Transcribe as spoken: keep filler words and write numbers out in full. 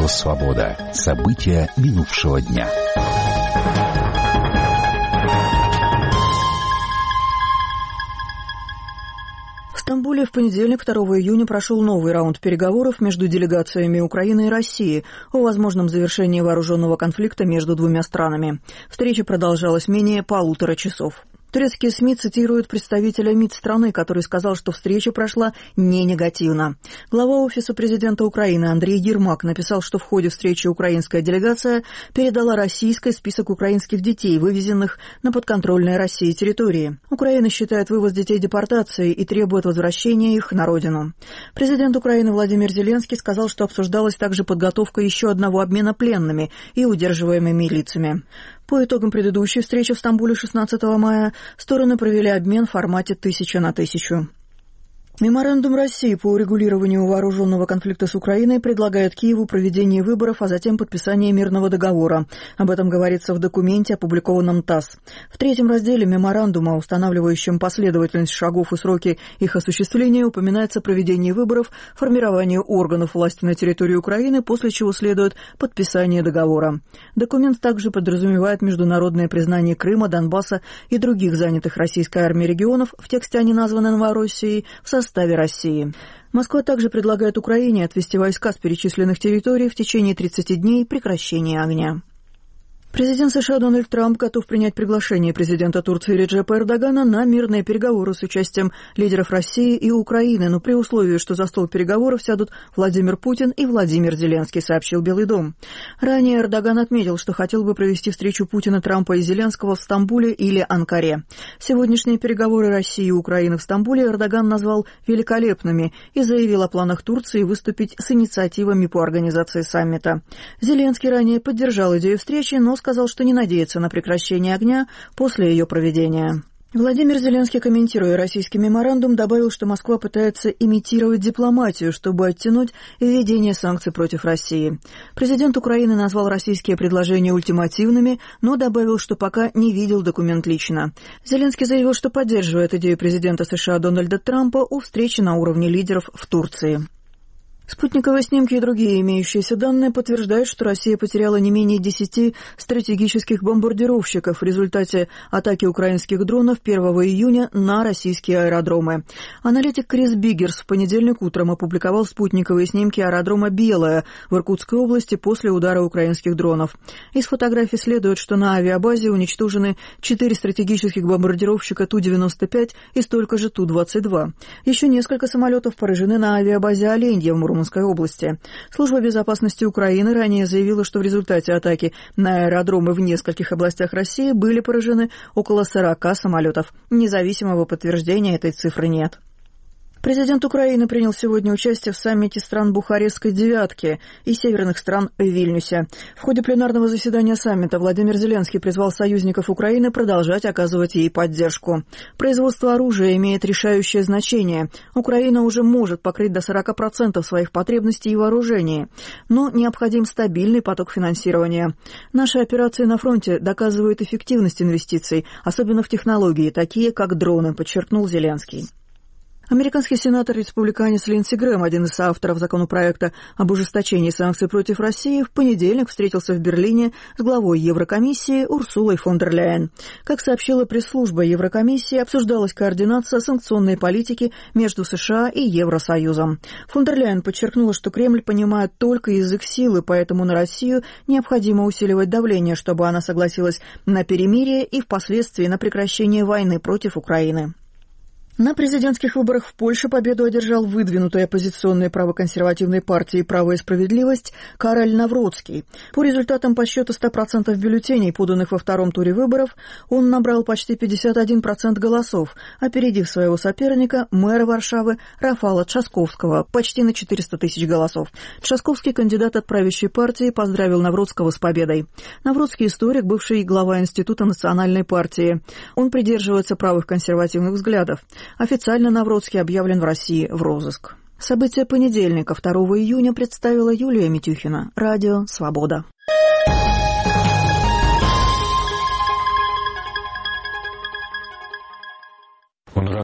Радио «Свобода». События минувшего дня. В Стамбуле в понедельник, второго июня, прошел новый раунд переговоров между делегациями Украины и России о возможном завершении вооруженного конфликта между двумя странами. Встреча продолжалась менее полутора часов. Турецкие СМИ цитируют представителя МИД страны, который сказал, что встреча прошла не негативно. Глава Офиса президента Украины Андрей Ермак написал, что в ходе встречи украинская делегация передала российской список украинских детей, вывезенных на подконтрольные России территории. Украина считает вывоз детей депортацией и требует возвращения их на родину. Президент Украины Владимир Зеленский сказал, что обсуждалась также подготовка еще одного обмена пленными и удерживаемыми лицами. По итогам предыдущей встречи в Стамбуле шестнадцатого мая стороны провели обмен в формате тысяча на тысячу. Меморандум России по урегулированию вооруженного конфликта с Украиной предлагает Киеву проведение выборов, а затем подписание мирного договора. Об этом говорится в документе, опубликованном ТАСС. В третьем разделе меморандума, устанавливающем последовательность шагов и сроки их осуществления, упоминается проведение выборов, формирование органов власти на территории Украины, после чего следует подписание договора. Документ также подразумевает международное признание Крыма, Донбасса и других занятых российской армией регионов, в тексте они названы Новороссией, в составе В составе России. Москва также предлагает Украине отвести войска с перечисленных территорий в течение тридцати дней прекращения огня. Президент США Дональд Трамп готов принять приглашение президента Турции Реджепа Эрдогана на мирные переговоры с участием лидеров России и Украины, но при условии, что за стол переговоров сядут Владимир Путин и Владимир Зеленский, сообщил Белый дом. Ранее Эрдоган отметил, что хотел бы провести встречу Путина, Трампа и Зеленского в Стамбуле или Анкаре. Сегодняшние переговоры России и Украины в Стамбуле Эрдоган назвал великолепными и заявил о планах Турции выступить с инициативами по организации саммита. Зеленский ранее поддержал идею встречи, но сказал, что не надеется на прекращение огня после ее проведения. Владимир Зеленский, комментируя российский меморандум, добавил, что Москва пытается имитировать дипломатию, чтобы оттянуть введение санкций против России. Президент Украины назвал российские предложения ультимативными, но добавил, что пока не видел документ лично. Зеленский заявил, что поддерживает идею президента США Дональда Трампа о встрече на уровне лидеров в Турции. Спутниковые снимки и другие имеющиеся данные подтверждают, что Россия потеряла не менее десяти стратегических бомбардировщиков в результате атаки украинских дронов первого июня на российские аэродромы. Аналитик Крис Биггерс в понедельник утром опубликовал спутниковые снимки аэродрома «Белое» в Иркутской области после удара украинских дронов. Из фотографий следует, что на авиабазе уничтожены четыре стратегических бомбардировщика Ту девяносто пять и столько же Ту двадцать два. Еще несколько самолетов поражены на авиабазе «Оленье» в Мурманской области. Служба безопасности Украины ранее заявила, что в результате атаки на аэродромы в нескольких областях России были поражены около сорока самолетов. Независимого подтверждения этой цифры нет. Президент Украины принял сегодня участие в саммите стран Бухарестской девятки и северных стран в Вильнюсе. В ходе пленарного заседания саммита Владимир Зеленский призвал союзников Украины продолжать оказывать ей поддержку. Производство оружия имеет решающее значение. Украина уже может покрыть до сорока процентов своих потребностей и вооружений, но необходим стабильный поток финансирования. Наши операции на фронте доказывают эффективность инвестиций, особенно в технологии, такие как дроны, подчеркнул Зеленский. Американский сенатор-республиканец Линдси Грэм, один из соавторов законопроекта об ужесточении санкций против России, в понедельник встретился в Берлине с главой Еврокомиссии Урсулой фон дер Ляйен. Как сообщила пресс-служба Еврокомиссии, обсуждалась координация санкционной политики между США и Евросоюзом. Фон дер Ляйен подчеркнула, что Кремль понимает только язык силы, поэтому на Россию необходимо усиливать давление, чтобы она согласилась на перемирие и впоследствии на прекращение войны против Украины. На президентских выборах в Польше победу одержал выдвинутый оппозиционной правоконсервативной партией «Право и справедливость» Кароль Навроцкий. По результатам подсчета ста процентов бюллетеней, поданных во втором туре выборов, он набрал почти пятьдесят один процент голосов, опередив своего соперника, мэра Варшавы Рафала Трzaskowskiego, почти на четыреста тысяч голосов. Трzaskowski, кандидат от правящей партии, поздравил Навроцкого с победой. Навроцкий — историк, бывший глава Института национальной партии. Он придерживается правых консервативных взглядов. Официально Навроцкий объявлен в России в розыск. События понедельника, второго июня, представила Юлия Митюхина. Радио «Свобода».